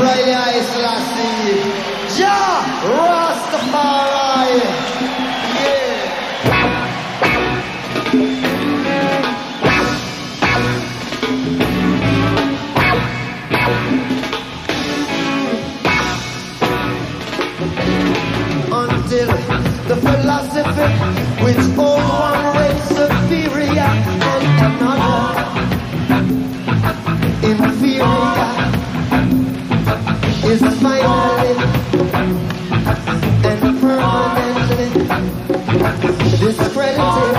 Haile Selassie, Jah Rastafari. Yeah. Until the philosophy which owns one race superior and another inferior is finally and permanently discredited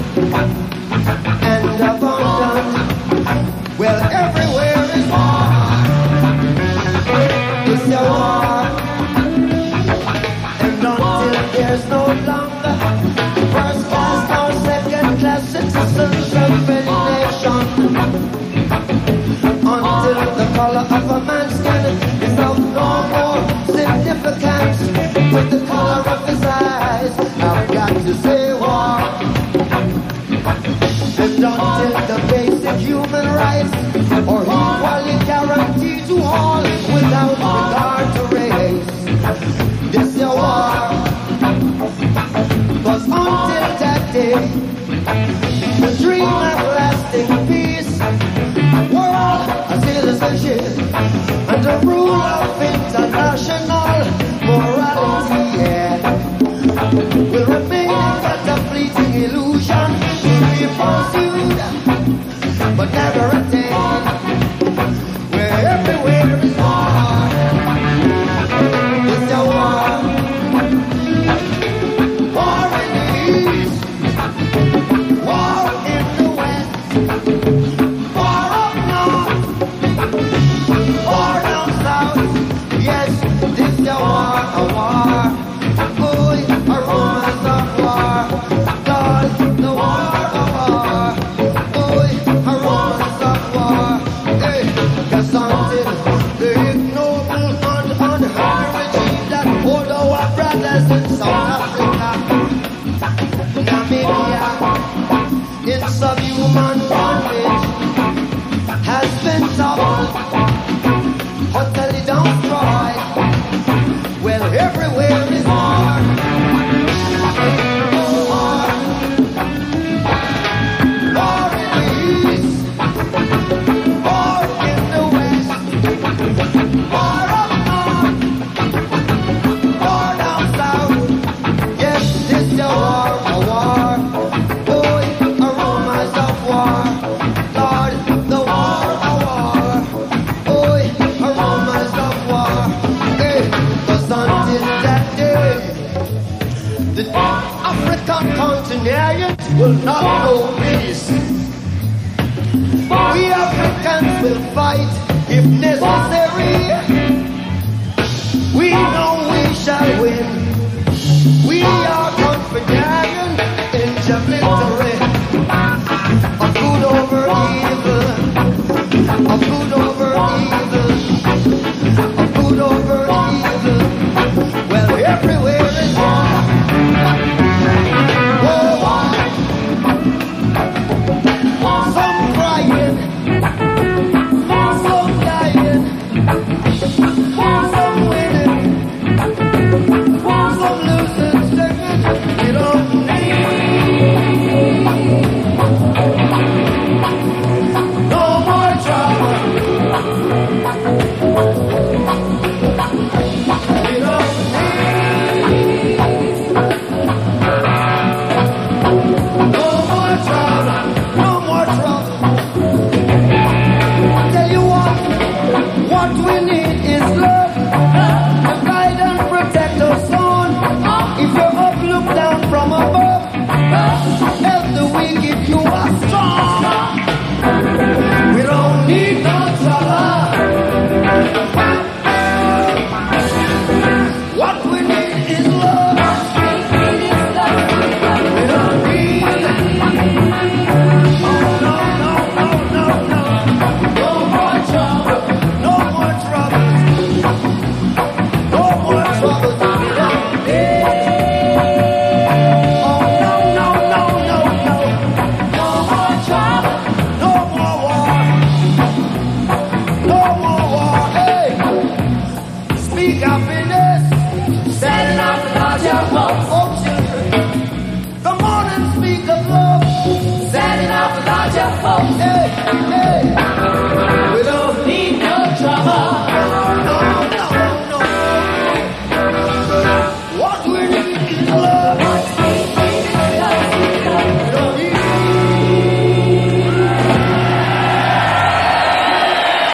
and abandoned. Well, everywhere is war. It's a war. And until there's no longer first class or second class citizens of any nation, until the color of a man's skin is of no more significance with the color of his eyes, I've got to say war. And until the basic human rights are equally guaranteed to all without regard to race, this is a war. But until that day, the dream of lasting peace, world citizenship, and the rule of international morality, yeah, will remain but a fleeting illusion to be pursued, but never attained. Where everywhere is war, it's a war. War in the east, war in the west, war up north, war down south. Yes, this is a war, boy, aromas of war. God, the war of war, boy, aromas of war. Hey, 'cause until the ignoble and unheard regime that hold our brothers in South Africa, Namibia, in subhuman bondage, has been toppled, utterly destroyed. Well, everywhere is war. War. War in the east. War in the west. War up north. War down south. Yes, this is a war. Boy, aromas of war. Lord, the war, a war. Boy, aromas of war. Hey, 'cause until that day, the African continent will not know peace. We Africans will fight if necessary. We know we shall win. We are confident in the victory of good over evil, of good over evil, of good over evil. Well, everywhere is war. Oh, war. your hopes. Oh, children, the morning speak of love. Setting off without your hopes. Hey, hey.